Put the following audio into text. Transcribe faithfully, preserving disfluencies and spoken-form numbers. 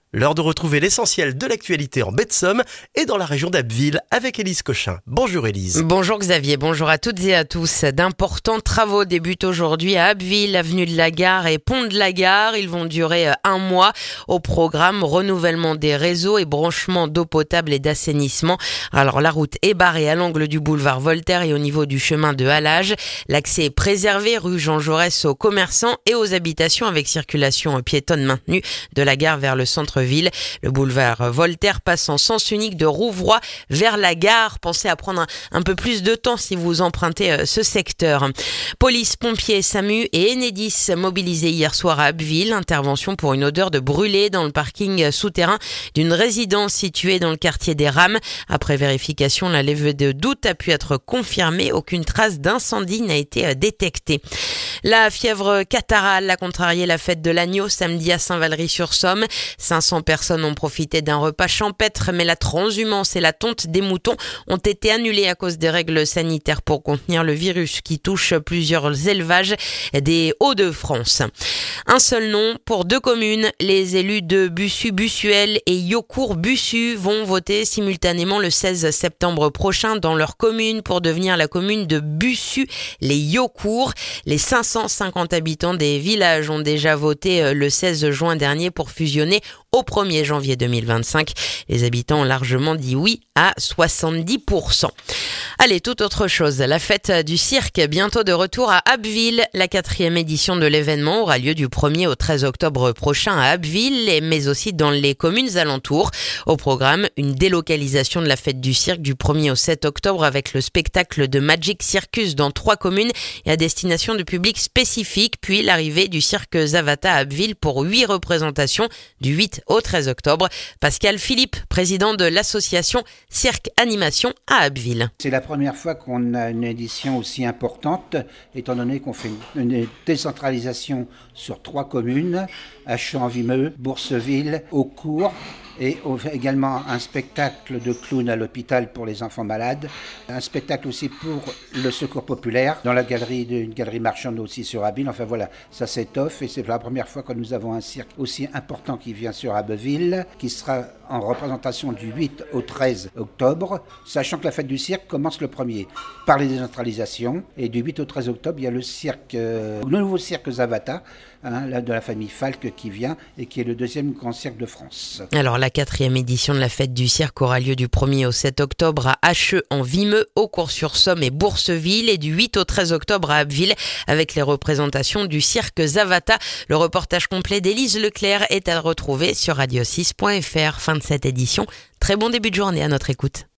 L'heure de retrouver l'essentiel de l'actualité en baie de Somme et dans la région d'Abbeville avec Élise Cochin. Bonjour Élise. Bonjour Xavier, bonjour à toutes et à tous. D'importants travaux débutent aujourd'hui à Abbeville, avenue de la Gare et pont de la Gare. Ils vont durer un mois. Au programme, renouvellement des réseaux et branchement d'eau potable et d'assainissement. Alors la route est barrée à l'angle du boulevard Voltaire et au niveau du chemin de Halage. L'accès est préservé rue Jean Jaurès aux commerçants et aux habitations avec circulation piétonne maintenue de la gare vers le centre ville. Le boulevard Voltaire passe en sens unique de Rouvroy vers la gare. Pensez à prendre un, un peu plus de temps si vous empruntez euh, ce secteur. Police, pompiers, SAMU et Enedis mobilisés hier soir à Abbeville. Intervention pour une odeur de brûlé dans le parking souterrain d'une résidence située dans le quartier des Rames. Après vérification, la levée de doute a pu être confirmée. Aucune trace d'incendie n'a été euh, détectée. La fièvre catarrhale a contrarié la fête de l'agneau samedi à Saint-Valery-sur-Somme. cinq cents personnes ont profité d'un repas champêtre, mais la transhumance et la tonte des moutons ont été annulées à cause des règles sanitaires pour contenir le virus qui touche plusieurs élevages des Hauts-de-France. Un seul nom pour deux communes. Les élus de Bussu-Bussuel et Yocourt-Bussu vont voter simultanément le seize septembre prochain dans leur commune pour devenir la commune de Bussu-les-Yocourt. Les cinq cent cinquante habitants des villages ont déjà voté le seize juin dernier pour fusionner au premier janvier deux mille vingt-cinq. Les habitants ont largement dit oui à soixante-dix pour cent. Allez, toute autre chose. La fête du cirque, bientôt de retour à Abbeville. La quatrième édition de l'événement aura lieu du premier au treize octobre prochain à Abbeville, mais aussi dans les communes alentours. Au programme, une délocalisation de la fête du cirque du premier au sept octobre avec le spectacle de Magic Circus dans trois communes et à destination de publics spécifiques, puis l'arrivée du cirque Zavata à Abbeville pour huit représentations du huit au treize octobre. Pascal Philippe, président de l'association Cirque Animation à Abbeville. C'est la première fois qu'on a une édition aussi importante, étant donné qu'on fait une décentralisation sur trois communes, Achen-en-Vimeux, Bourseville, Aucourt, et on fait également un spectacle de clown à l'hôpital pour les enfants malades, un spectacle aussi pour le secours populaire, dans la galerie d'une galerie marchande aussi sur Abbeville. Enfin voilà, ça s'étoffe et c'est la première fois que nous avons un cirque aussi important qui vient sur Abbeville, qui sera en représentation du huit au treize octobre, sachant que la fête du cirque commence le premier par les décentralisations, et du huit au treize octobre, il y a le cirque, euh, le nouveau cirque Zavata, hein, là, de la famille Falk qui vient et qui est le deuxième grand cirque de France. Alors la quatrième édition de la fête du cirque aura lieu du premier au sept octobre à Hacheux-en-Vimeux, Aucourt-sur-Somme et Bourseville, et du huit au treize octobre à Abbeville avec les représentations du cirque Zavata. Le reportage complet d'Élise Leclerc est à retrouver sur radio six point f r. Fin de cette édition. Très bon début de journée à notre écoute.